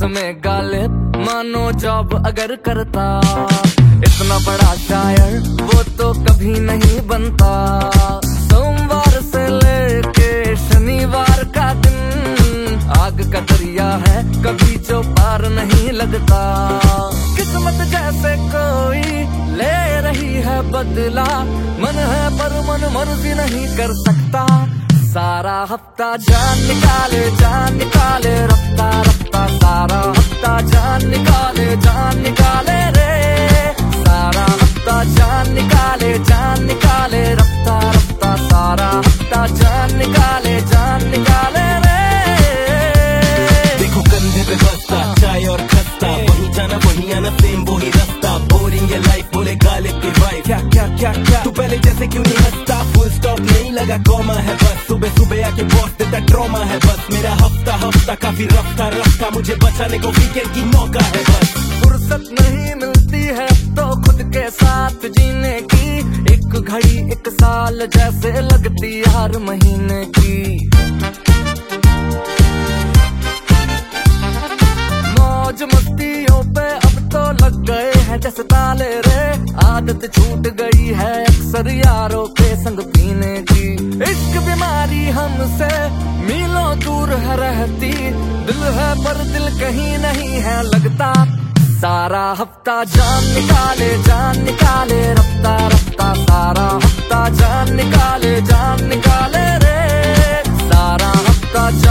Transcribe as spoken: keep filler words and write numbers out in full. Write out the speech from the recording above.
में गालिब मानो जॉब अगर करता। इतना बड़ा शायर वो तो कभी नहीं बनता। सोमवार से लेके शनिवार का दिन आग का दरिया है, कभी जो पार नहीं लगता। किस्मत जैसे कोई ले रही है बदला, मन है पर मन मर्जी नहीं कर सकता। सारा हफ्ता जान निकाले जान निकाले रफ्ता रफ्ता, सारा हफ्ता जान निकाले जान निकाले रे। सारा हफ्ता जान निकाले जान निकाले रफ्ता रफ्ता, सारा हफ्ता जान निकाले जान निकाले रे। देखो कंधे पे बस्ता, चाय और खस्ता, वहीं जाना वहीं आना, सेम वही रास्ता। बोरिंग ये लाइफ बोले गालिब की वाइफ, क्या क्या क्या क्या तू पहले जैसे क्यों नहीं हंसता। फुल स्टॉप नहीं लगा कॉमा है बस, सुबह सुबह आके बॉस देता ट्रॉमा है बस। मेरा हफ्ता हफ्ता काफी रफ्ता रफ्ता, मुझे बचाने को वीकेंड की मौका है बस। फुर्सत नहीं मिलती है तो खुद के साथ जीने की, एक घड़ी एक साल जैसे लगती हर महीने की। मौज मस्तियों पे अब तो लग गए हैं जैसे ताले रे। आदत छूट गई है अक्सर यारों के संग पीने की। इश्क बीमारी हमसे मीलों दूर है रहती, दिल है पर दिल कहीं नहीं है लगता। सारा हफ्ता जान निकाले जान निकाले रफ्ता रफ्ता, सारा हफ्ता जान निकाले जान निकाले रे। सारा हफ्ता